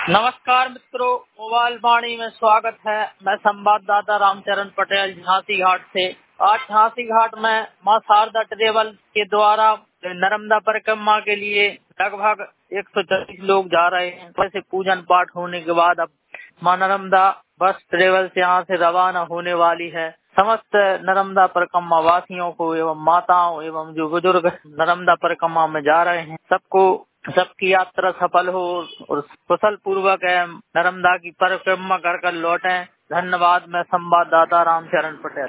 नमस्कार मित्रों, मोबाइल वाणी में स्वागत है। मैं संवाददाता रामचरण पटेल झांसी घाट से। आज झांसी घाट में मां शारदा ट्रेवल के द्वारा नर्मदा परिक्रमा के लिए लगभग 140 लोग जा रहे हैं। वैसे पूजन पाठ होने के बाद अब मां नर्मदा बस ट्रेवल से यहाँ से रवाना होने वाली है। समस्त नर्मदा परिक्रमा वासियों को एवं माताओं एवं जो बुजुर्ग नर्मदा परिक्रमा में जा रहे हैं सबकी यात्रा सफल हो और कुशल पूर्वक नर्मदा की परिक्रमा कर लौटें। धन्यवाद। मैं संवाददाता रामचरण पटेल।